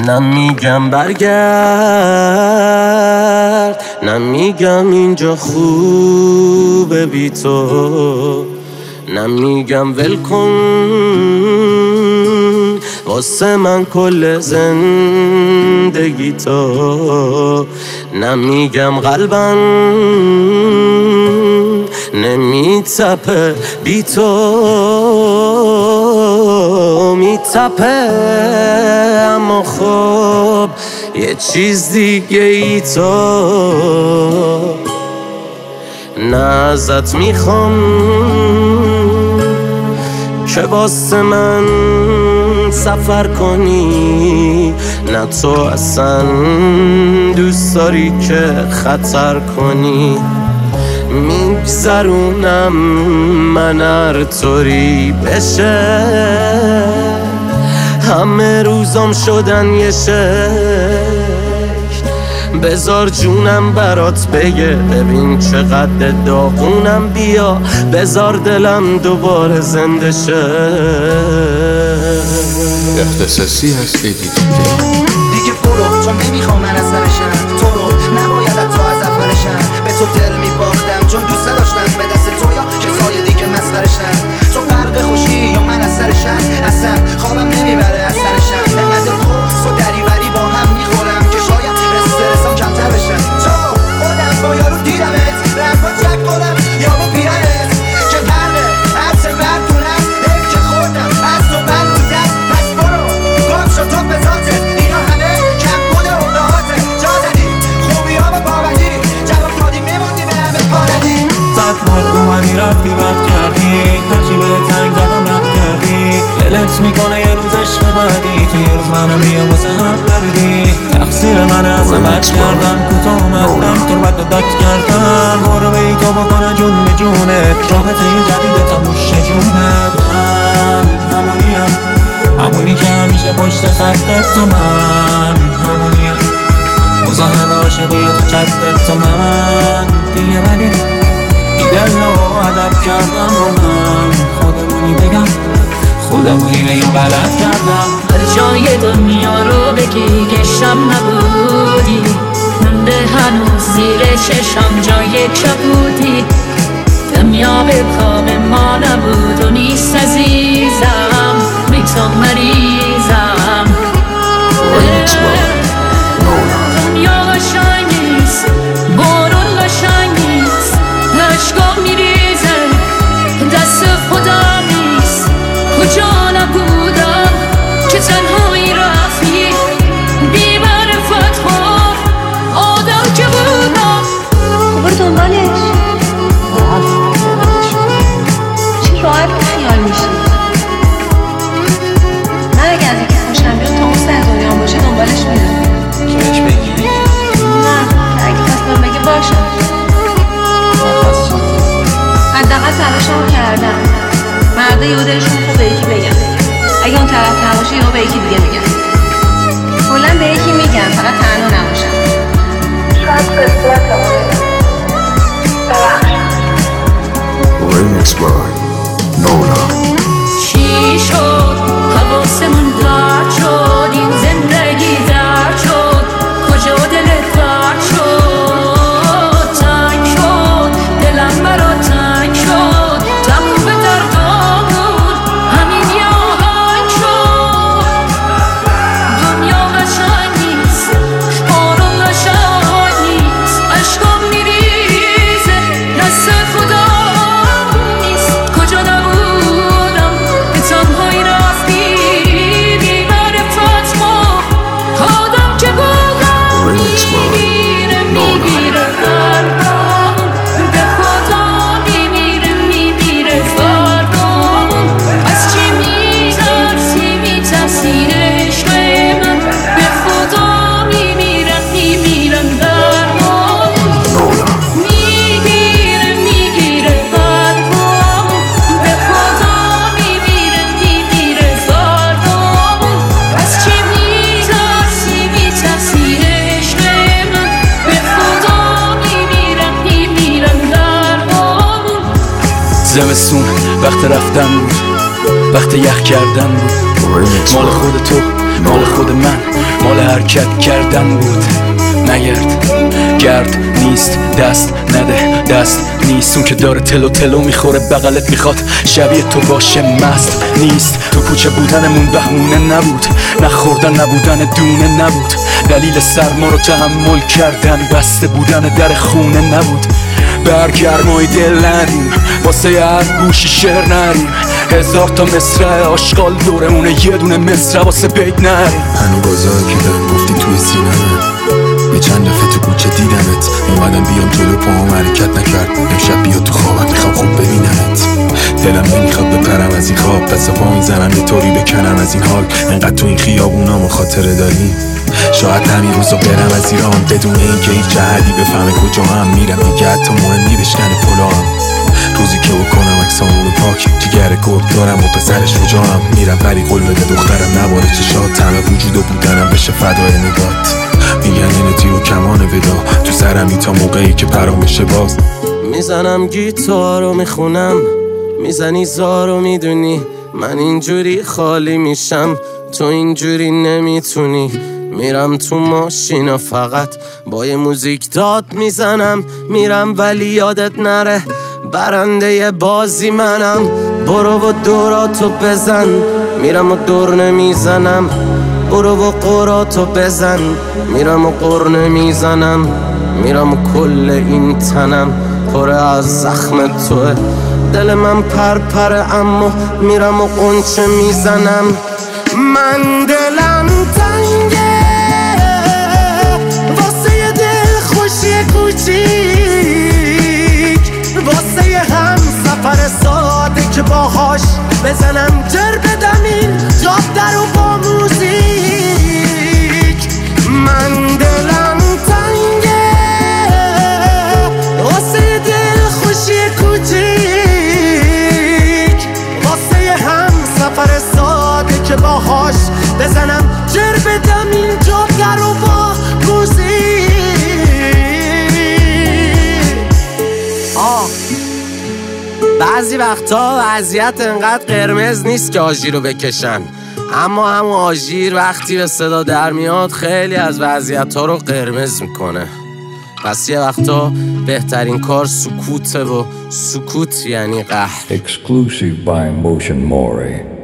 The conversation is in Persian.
نمیگم برگرد، نمیگم اینجا خوبه بی تو، نمیگم ول کن واسه من کل زندگی تو، نمیگم قلبم نمیتپه بی تو، میتپه اما خب یه چیز دیگه ای تو. نه ازت میخوام که واسه من سفر کنی، نه تو اصلا دوست داری که خطر کنی. میگذرونم من هر طوری بشه، همه روزام شدن یه شکل. بذار جونم برات بگه ببین چقدر داغونم، بیا بذار دلم دوباره زنده شه. اختصاصی هست دیگه برو چون نمیخوام من از سرشم، تو رو نباید تو از اولشم. به تو دل میباختم چون دوست داشتم به دست تو یا کسای دیگه مسخرشم. تو غرق خوشی یا من از سرشم، اصلا خوابم نمیبره از سرشم. انقدر قرص و دریوری با هم میخورم که شاید استرسم کمتر بشم. تو خودم با یارو دیدمت رفت چک کنم یا با پیرنت که پرده عرص بردونم حیف که خوردم از تو بند تو دست. پس برو گم شد تو به ذاتت، اینا همه کم بوده اقداهاتت. جا زدی خوبی ها با باوری جواب دادی میموندی به همه پاردی. صد بار اومدی رفتی وقت کردی، هرچی به تنگ زدم رفت کردی. دلت میکنه یه روز عشق بعدی، توی یه روز منو بیا واسه هم بردی. تقصیر منه از بد کردن، کوتاه اومدم تو رو بد داد کردن. برو به ای تو بکنه جون به جونت، رابطه جدید تا موش جونت. من همونیم، همونی که همیشه پشت خطت تو. من همونیم مزاحم عاشقی تو چتت تو. من دیگه ولی دل رو عدب کردم رو من. خودمونی بگم خودمونی بگم غلط کردم. هر جای دنیا رو بگی که شب نبودی، مونده هنوز زیر چشم جای کبودی. دنیا به کام ما نبود و نیست عزیزم، بی تو مریضم. دنیا قشنگ نیست، بارون قشنگ نیست، اشکام میریزه دست خودم نیست. کجا نبودم که تنهایی رفتی، بی معرفت ها آدم که بودم. برو دنبالش، چه راحت خیال میشی. من اگه از اینکه خوشم بیاد تا اون سر دنیا باشه دنبالش میرم. که بهش بگی؟ نه که اگه خواست من بگه باشم، حداقل تلاشم کردم. مرده یهو دلشون خوب به یکی بگم، اگه اون طرف نباشه یهو به یکی دیگه میگم. کلا به یکی میگم فقط تنها نباشم. شاید قسمتمونه. Remix by Nola. چی شد حواسمون درد شد، این زندگی درد شد. کجا دلت درد شد، تنگ شد دلم برا تنگ شد. تموم به دردام بود همین یه آهنگ شد. دنیا قشنگ نیست، بارون قشنگ نیست، اشکام میریزه دست خدا نیست. کجا نبودم که تنهایی رفتی، بی معرفت ما آدم که بودم. میمیره میمیره قلبم به خدا، میمیره میمیره فردام. از چی میترسی میترسی عشق من، به خدا میمیرم میمیرم درمان. میگیره میگیره قلبم، به خدا میمیره میمیره فردام. از چی میترسی میترسی عشق من، به خدا میمیرم میمیرم درمان. زمستون وقت رفتن بود، وقت یخ کردن بود. مال خود تو، مال خود من، مال حرکت کردن بود. نگرد گرد نیست دست نده دست نیست اون که داره تلو تلو میخوره بغلت میخواد شبیه تو باشه مست نیست. تو کوچه بودنمون بهونه نبود نخوردن نبودن دونه نبود دلیل سرما رو تحمل کردن بسته بودن در خونه نبود. برگرمای دل ندیم واسه هر گوشی شعر نریم 1000 تا مصرع آشغال دورمونه یه دونه مصرع واسه بیت نریم. هنو بازایی که دارم گفتی توی سینمه یه چند دفعه تو کوچه دیدمت اومدم بیام جلو پاهم حرکت نکرد امشب بیا تو خوابم میخوام خوب ببینمت دلم نمیخواد بپرم از این خواب پس پا میزنم یه طوری بکنم از این حال انقدر تو این خیابونا ما خاطره داریم شاید همین روزا برم از ایران بدون اینکه هیچ جهدی بفهمه کجا هم میرم دیگه حتی مهمی بشکنه پلام روزی که بکنم اکسامونو پاک جگر گرد دارم و پسرش رجاهم میرم ولی قول بده دخترم نباره چشات تنها وجود و بودنم بشه فدای نگات میگن اینه تیر و کمان ودا تو سرمی تا موقعی که پرام بشه باز میزنم گیتارو میخونم میزنی زارو میدونی من اینجوری خالی میشم تو اینجوری نمیتونی میرم تو ماشینا فقط با یه موزیک داد میزنم میرم ولی یادت نره برنده بازی منم برو و دوراتو بزن میرم و دور نمیزنم برو و قراتو بزن میرم و قر نمیزنم میرم و کل این تنم پر از زخم توه دل من پرپره اما میرم و قنچه میزنم من دلم تنگه واسه یه دل خوشی کوچیک واسه هم سفر ساده که باهاش بزنم جر بدم این جاده رو با موزیک من دلم تنگه واسه یه دل خوشی کوچیک واسه هم سفر ساده که باهاش بزنم جر بدم این جاده رو با موزیک. بعضی وقتا وضعیت انقدر قرمز نیست که آژیر رو بکشن اما همون آژیر وقتی به صدا در میاد خیلی از وضعیت ها رو قرمز میکنه پس یه وقتا بهترین کار سکوته و سکوت یعنی قهر. Exclusive by Motion Mori.